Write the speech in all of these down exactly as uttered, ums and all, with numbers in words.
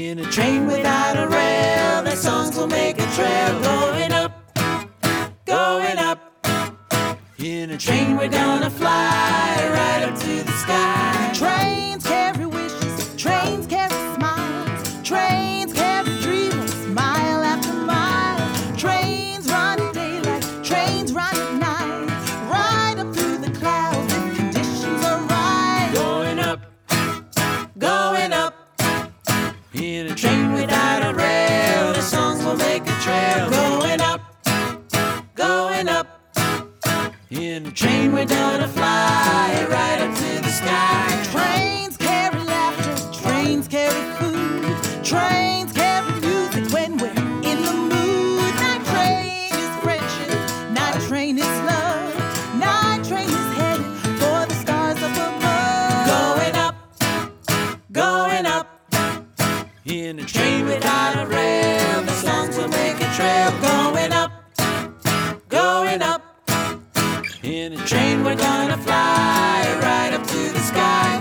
In a train without a rail, their songs will make a trail. Going up, going up. In a train we're gonna fly right up to the sky. Trains carry wishes, trains carry smiles, trains carry dreams, mile after mile. Trains run in daylight, trains run at night, right up through the clouds if conditions are right. Going up, going up. In a train without a rail, the songs will make a trail. Going up, going up. In a train we're gonna fly right up to the sky. Trains carry laughter, trains carry food, trains carry music when we're in the mood. Night train is friendship, night train is love, night train is headed for the stars up above. Going up, going up. In a train without a rail, the songs will make a trail. Going up, going up. In a train we're gonna fly right up to the sky.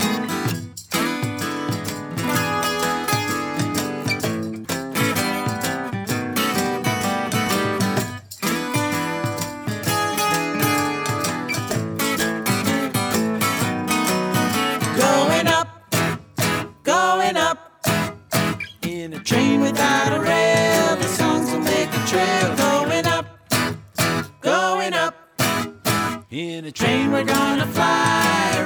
Going up, going up. In a train without a rail, the songs will make a trail. Going up, going up. In a train we're gonna fly